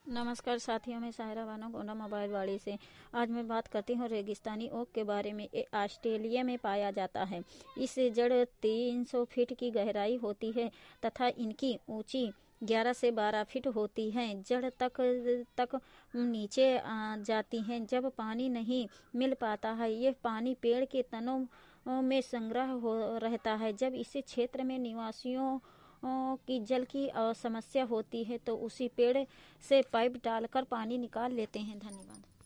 नमस्कार साथियों, मैं सायरा बानो गोंडा मोबाइल वाड़ी से। आज मैं बात करती हूँ रेगिस्तानी ओक के बारे में। ये ऑस्ट्रेलिया में पाया जाता है। इस जड़ 300 फीट की गहराई होती है तथा इनकी ऊंची 11 से 12 फीट होती है। जड़ तक नीचे आ जाती हैं जब पानी नहीं मिल पाता है। यह पानी पेड़ के तनों में संग्रह हो रहता है। जब इस क्षेत्र में निवासियों की जल की समस्या होती है तो उसी पेड़ से पाइप डालकर पानी निकाल लेते हैं। धन्यवाद।